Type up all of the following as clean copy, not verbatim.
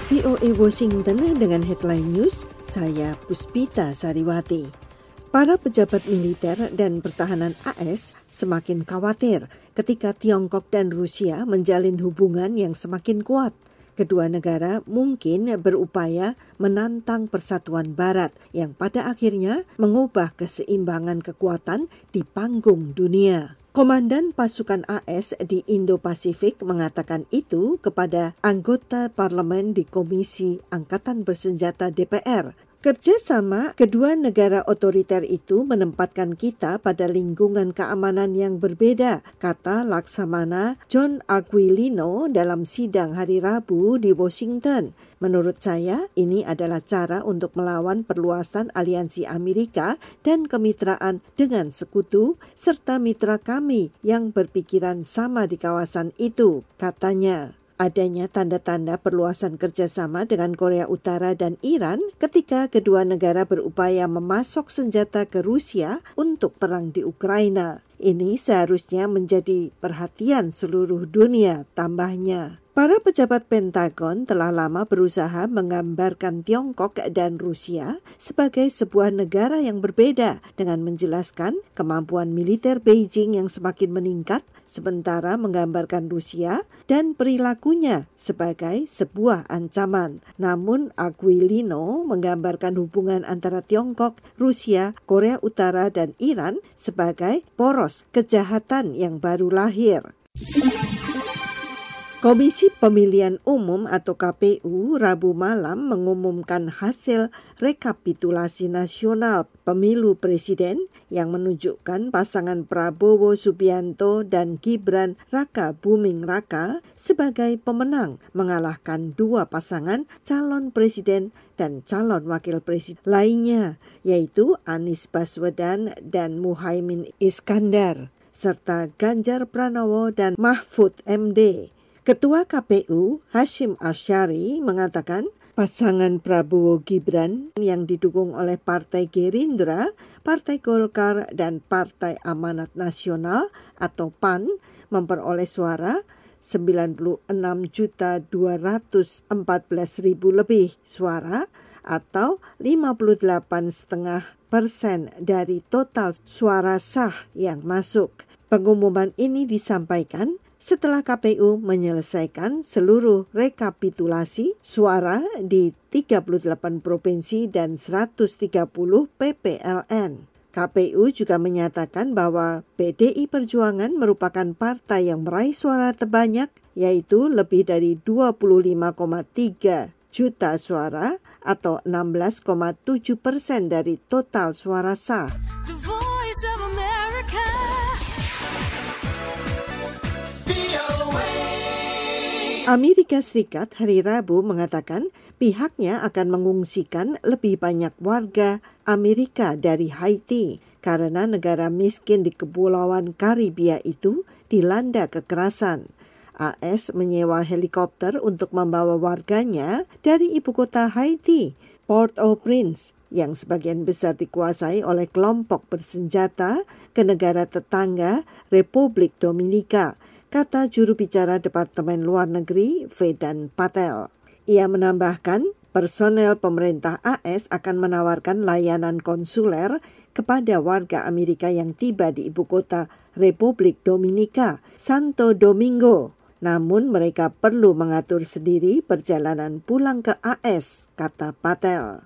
VOA Washington dengan headline news, saya Puspita Sariwati. Para pejabat militer dan pertahanan AS semakin khawatir ketika Tiongkok dan Rusia menjalin hubungan yang semakin kuat. Kedua negara mungkin berupaya menantang persatuan Barat yang pada akhirnya mengubah keseimbangan kekuatan di panggung dunia. Komandan pasukan AS di Indo-Pasifik mengatakan itu kepada anggota parlemen di Komisi Angkatan Bersenjata DPR. Kerjasama kedua negara otoriter itu menempatkan kita pada lingkungan keamanan yang berbeda, kata Laksamana John Aquilino dalam sidang hari Rabu di Washington. Menurut saya, ini adalah cara untuk melawan perluasan aliansi Amerika dan kemitraan dengan sekutu serta mitra kami yang berpikiran sama di kawasan itu, katanya. Adanya tanda-tanda perluasan kerjasama dengan Korea Utara dan Iran ketika kedua negara berupaya memasok senjata ke Rusia untuk perang di Ukraina. Ini seharusnya menjadi perhatian seluruh dunia, tambahnya. Para pejabat Pentagon telah lama berusaha menggambarkan Tiongkok dan Rusia sebagai sebuah negara yang berbeda dengan menjelaskan kemampuan militer Beijing yang semakin meningkat sementara menggambarkan Rusia dan perilakunya sebagai sebuah ancaman. Namun Aquilino menggambarkan hubungan antara Tiongkok, Rusia, Korea Utara dan Iran sebagai poros kejahatan yang baru lahir. Komisi Pemilihan Umum atau KPU Rabu malam mengumumkan hasil rekapitulasi nasional pemilu presiden yang menunjukkan pasangan Prabowo Subianto dan Gibran Raka Buming Raka sebagai pemenang mengalahkan dua pasangan calon presiden dan calon wakil presiden lainnya, yaitu Anies Baswedan dan Muhaimin Iskandar, serta Ganjar Pranowo dan Mahfud MD. Ketua KPU Hashim Asyari mengatakan pasangan Prabowo Gibran yang didukung oleh Partai Gerindra, Partai Golkar dan Partai Amanat Nasional atau PAN memperoleh suara 96.214.000 lebih suara atau 58,5% dari total suara sah yang masuk. Pengumuman ini disampaikan setelah KPU menyelesaikan seluruh rekapitulasi suara di 38 provinsi dan 130 PPLN. KPU juga menyatakan bahwa PDI Perjuangan merupakan partai yang meraih suara terbanyak, yaitu lebih dari 25,3 juta suara atau 16,7% dari total suara sah. Amerika Serikat hari Rabu mengatakan pihaknya akan mengungsikan lebih banyak warga Amerika dari Haiti karena negara miskin di Kepulauan Karibia itu dilanda kekerasan. AS menyewa helikopter untuk membawa warganya dari ibu kota Haiti, Port-au-Prince, yang sebagian besar dikuasai oleh kelompok bersenjata ke negara tetangga Republik Dominika, kata juru bicara Departemen Luar Negeri Vedant Patel. Ia menambahkan, personel pemerintah AS akan menawarkan layanan konsuler kepada warga Amerika yang tiba di ibu kota Republik Dominika, Santo Domingo. Namun mereka perlu mengatur sendiri perjalanan pulang ke AS, kata Patel.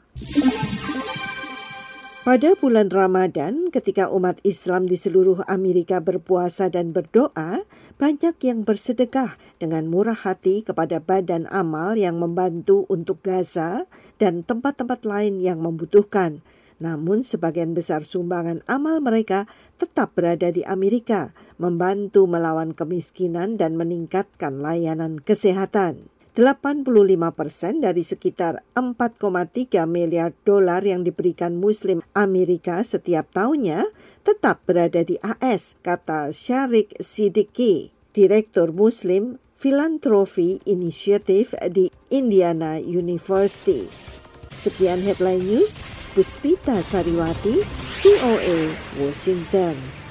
Pada bulan Ramadan, ketika umat Islam di seluruh Amerika berpuasa dan berdoa, banyak yang bersedekah dengan murah hati kepada badan amal yang membantu untuk Gaza dan tempat-tempat lain yang membutuhkan. Namun sebagian besar sumbangan amal mereka tetap berada di Amerika, membantu melawan kemiskinan dan meningkatkan layanan kesehatan. 85% dari sekitar 4,3 miliar dolar yang diberikan Muslim Amerika setiap tahunnya tetap berada di AS, kata Sharik Siddiqui, Direktur Muslim Philanthropy Initiative di Indiana University. Sekian headline news, Puspita Sariwati, VOA, Washington.